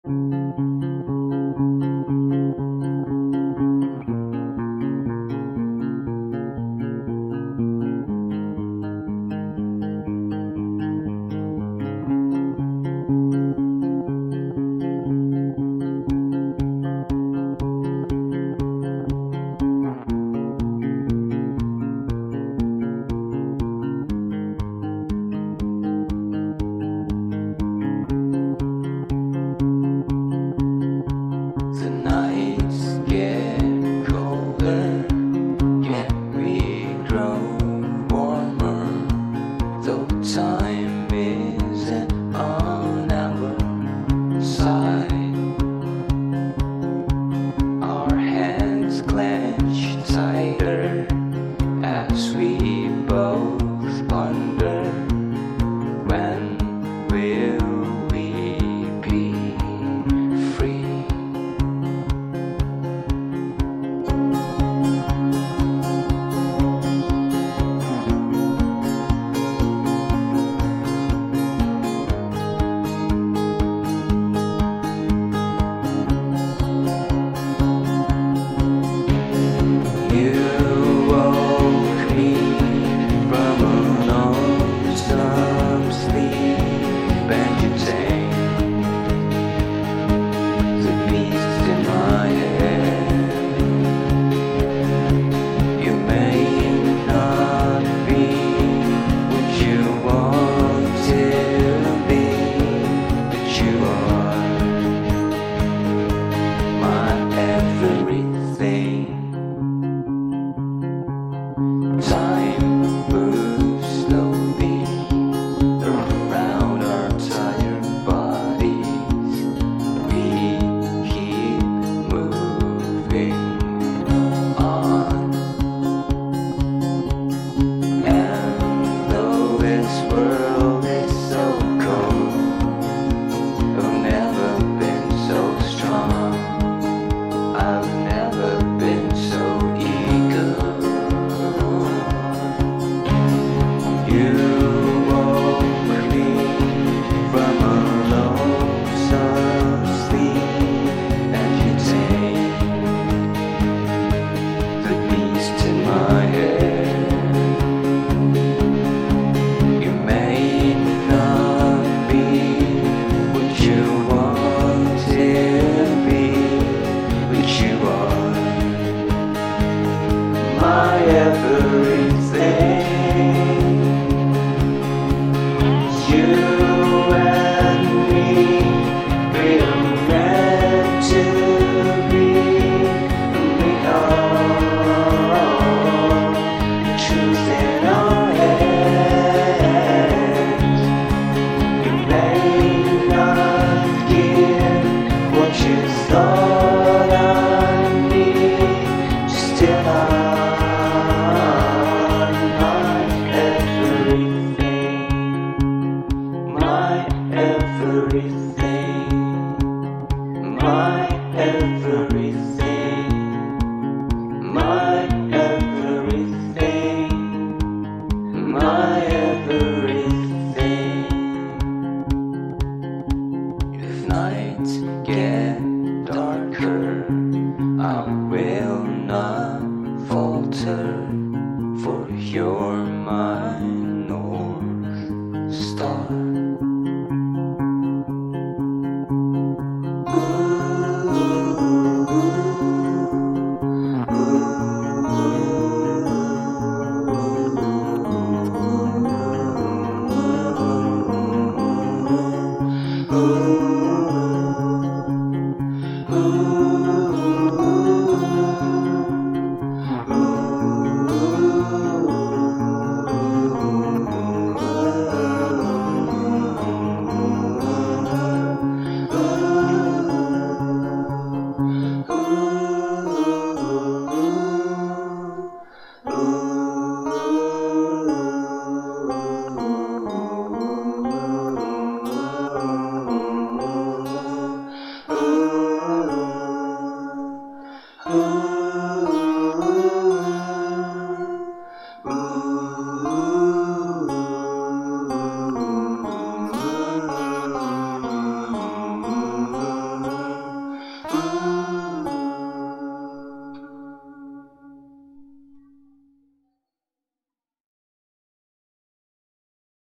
The nights get colder, yet we grow warmer. Though time isn't on our side, our hands clench tighter as we both wonder, when will we be free? You woke me from an awesome sleep, and you take the beast in my head. You may not be what you want to be, but you are my everything. Time moves slowly around our tired bodies. We keep moving on, and though this world is so cold, I've never been so strong. I've never been so eager. You woke me from a lonesome sleep, and you take the beast in my head. You may not be what you want to be, but you are my everything. You and me, we are meant to be, and we are truth in our hands. You may not give what you thought I need, still I'm my everything. My everything, my everything, my everything, my everything. If nights get darker, I will not falter, for you're mine.